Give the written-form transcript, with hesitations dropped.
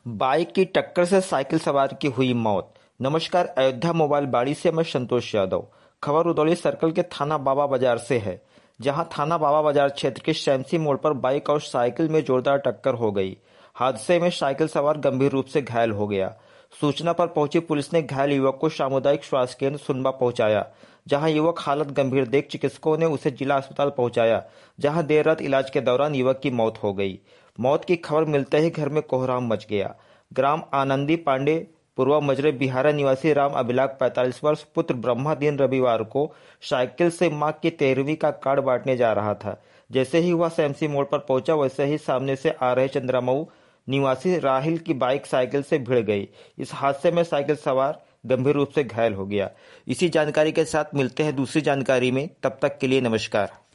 Bike की टक्कर से साइकिल सवार की हुई मौत। नमस्कार, अयोध्या मोबाइल बाड़ी से मैं संतोष यादव। खबर रुदौली सर्कल के थाना बाबा बाजार से है, जहां थाना बाबा बाजार क्षेत्र के शैमसी मोड़ पर बाइक और साइकिल में जोरदार टक्कर हो गई। हादसे में साइकिल सवार गंभीर रूप से घायल हो गया। सूचना पर पहुंची पुलिस ने घायल युवक को सामुदायिक स्वास्थ्य केंद्र सुनबा पहुंचाया, जहां युवक हालत गंभीर देख चिकित्सकों ने उसे जिला अस्पताल पहुंचाया, जहां देर रात इलाज के दौरान युवक की मौत हो गई। मौत की खबर मिलते ही घर में कोहराम मच गया। ग्राम आनंदी पांडे पूर्वा मजरे बिहारा निवासी राम अभिलाख 45 वर्ष पुत्र ब्रह्मा दिन रविवार को साइकिल से मां की 13वीं का कार्ड बांटने जा रहा था। जैसे ही वह शैमसी मोड़ पर पहुंचा, वैसे ही सामने से आ रहे चंद्रमऊ निवासी राहिल की बाइक साइकिल से भिड़ गई। इस हादसे में साइकिल सवार गंभीर रूप से घायल हो गया। इसी जानकारी के साथ मिलते हैं दूसरी जानकारी में। तब तक के लिए नमस्कार।